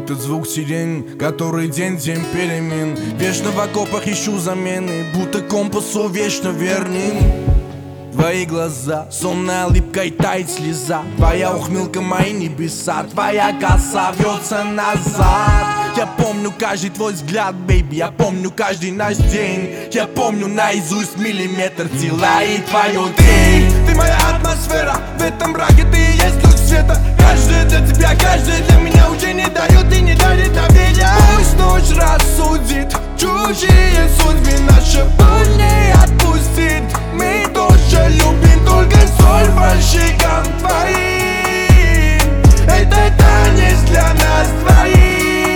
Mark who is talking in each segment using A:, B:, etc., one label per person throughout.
A: Этот звук сирен, который день перемен. Вечно в окопах ищу замены, будто компасу вечно верным. Твои глаза, сонная липкой тает слеза. Твоя ухмылка, мои небеса. Твоя коса вьется назад. Я помню каждый твой взгляд, бейби. Я помню каждый наш день. Я помню наизусть миллиметр тела и твою тень. Ты моя атмосфера, в этом мраке ты и есть луч света. Каждый для тебя, каждый для меня уже не дает и не дарит доверия. Пусть ночь рассудит чужие судьбы, наша боль не отпустит. Мы тоже любим, только соль по щекам твоим. Это танец для нас двоих.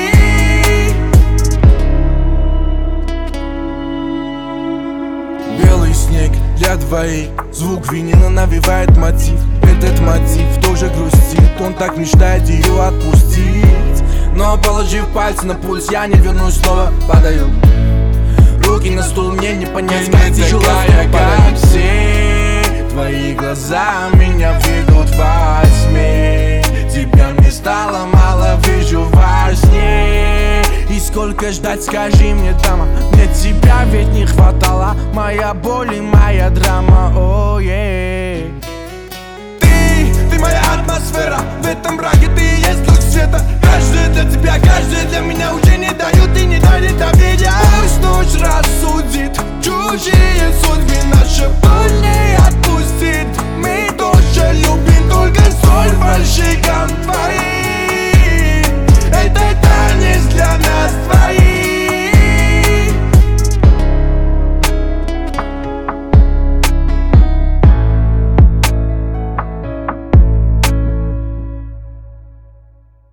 A: Белый снег для двоих, звук винила навевает мотив. Этот мотив тоже грустит, он так мечтает ее отпустить. Но положив пальцы на пульс, я не вернусь, снова падаю. Руки на стул, мне не понять, как тяжело как все. Твои глаза меня ведут во тьме. Тебя мне стало мало, вижу во сне. И сколько ждать, скажи мне, дама. Мне тебя ведь не хватало. Моя боль и моя драма, oh-yeah. Ты моя атмосфера, в этом мраке ты и есть луч света. Каждый для тебя, каждый для меня уже не дают и не дарит доверия. Пусть ночь рассудит чужие судьбы, наша боль не отпустит. Мы тоже любим, только соль по щекам